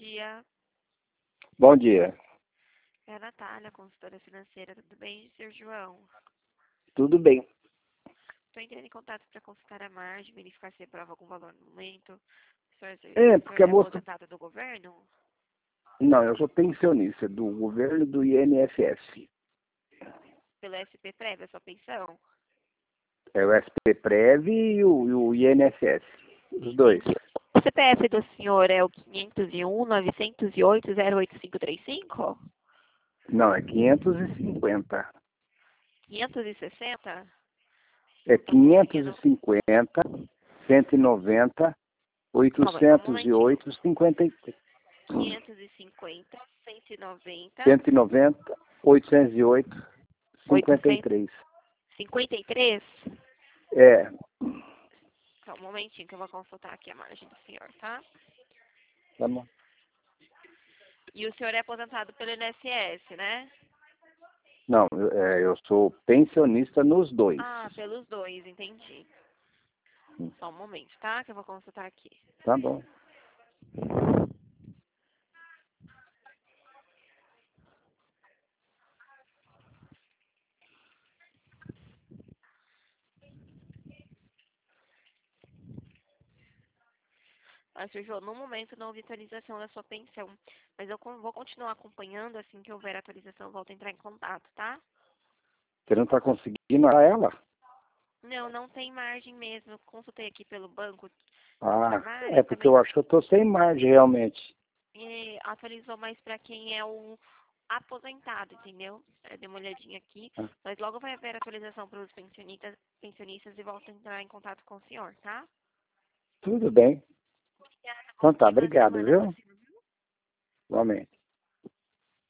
dia. Bom dia. É a Natália, consultora financeira. Tudo bem, Sr. João? Tudo bem? Estou entrando em contato para consultar a margem, verificar se aprova algum valor no momento. O Porque senhor a é moça... aposentado do governo? Não, eu sou pensionista do governo do INSS. Pelo SP-Prev, a sua pensão? É o SP-Prev e o INSS. Os dois. Entendi. O CPF do senhor é o 501-908-08535? Não, é 550. 560? É Não estou conseguindo. 550, 190, Calma aí, só um momentinho. 808, 53. 550, 190, 190, 808, 800, 53. 53? É, Só um momentinho que eu vou consultar aqui a margem do senhor, tá? tá bom. E o senhor é aposentado pelo INSS, né? Não, eu sou pensionista nos dois. Ah, pelos dois, entendi. Só um momento, tá? Que eu vou consultar aqui. Tá bom. Sr. João, no momento não houve atualização da sua pensão, mas eu vou continuar acompanhando, assim que houver atualização, eu volto a entrar em contato, tá? Você não está conseguindo achar ela? Não, não tem margem mesmo. Eu consultei aqui pelo banco Ah, Farmária é e porque também eu acho que eu estou sem margem realmente. atualizou mais para quem é o aposentado, entendeu? Eu dei uma olhadinha aqui, Ah, mas logo vai haver atualização para os pensionistas e volto a entrar em contato com o senhor, tá? tudo bem. Obrigada, bom Então tá, dia, boa obrigado, semana para viu? você. Igualmente.